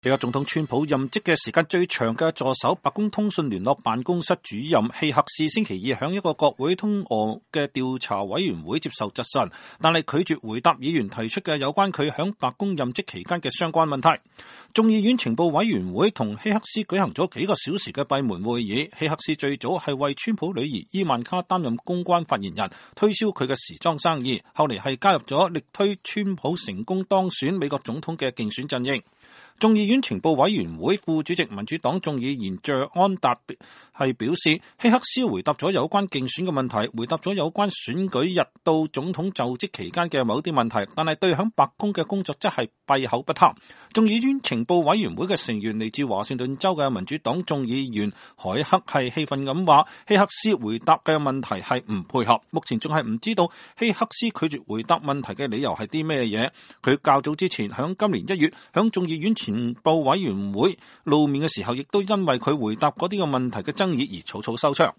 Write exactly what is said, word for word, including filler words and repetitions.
美國總統川普任職嘅時間最長嘅助手白宮通訊聯絡辦公室主任希克斯星期二響一個國會通俄嘅調查委員會接受質詢，但係拒絕回答議員提出嘅有關佢響白宮任職期間嘅相關問題。眾議院情報委員會同希克斯舉行咗幾個小時嘅閉門會議。希克斯最早係為川普女兒伊萬卡擔任公關發言人，推銷佢嘅時裝生意，後嚟係加入咗力推川普成功當選美國總統嘅競選陣營。眾議院情報委員會副主席民主黨眾議員謝安達係表示，希克斯回答咗有關競選嘅問題，回答咗有關選舉日到總統就職期間嘅某啲問題，但係對響白宮嘅工作則係閉口不談。眾議院情報委員會嘅成員嚟自華盛頓州嘅民主黨眾議員海克係氣憤咁話，希克斯回答嘅問題係唔配合，目前仲係唔知道希克斯拒絕回答問題嘅理由係啲咩嘢。佢較早之前響今年一月響眾議院情報委員會露面嘅時候，亦都因為佢回答嗰啲嘅問題嘅爭議而草草收場。